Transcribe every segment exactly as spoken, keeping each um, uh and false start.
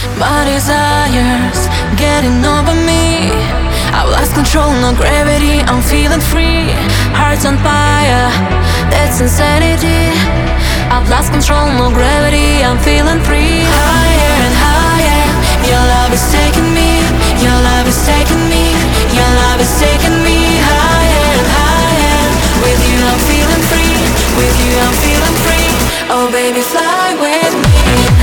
My desires getting over me. I've lost control, no gravity, I'm feeling free. Heart's on fire, that's insanity. I've lost control, no gravity, I'm feeling free. Higher and higher, your love is taking me. Your love is taking me. Your love is taking me higher and higher. With you I'm feeling free. With you I'm feeling free. Oh baby, fly with me.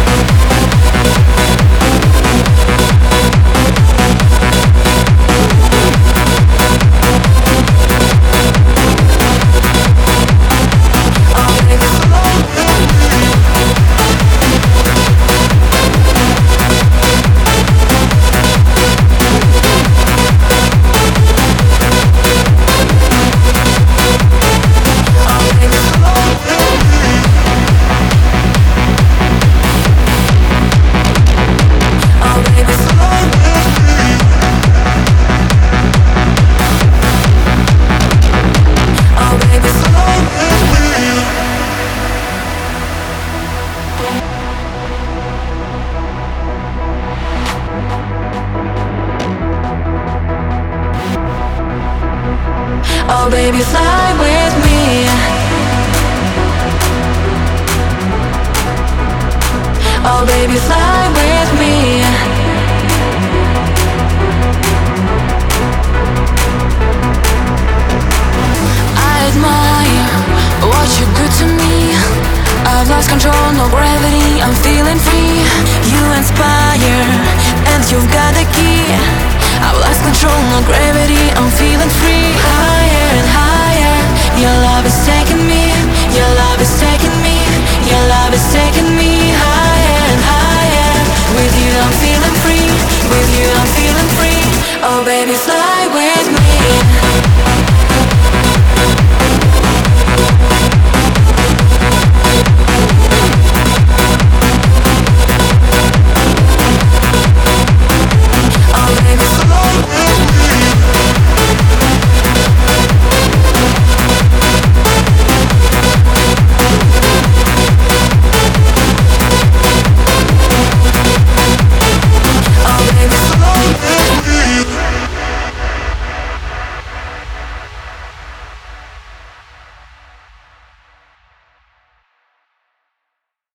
Oh baby, fly with me. Oh baby, fly with me. I admire what you do to me. I've lost control, no gravity, I'm feeling free. You inspire, and you've got the key. I've lost control, no gravity, I'm feeling free. Higher and higher, your love is taking me. Your love is taking me. Your love is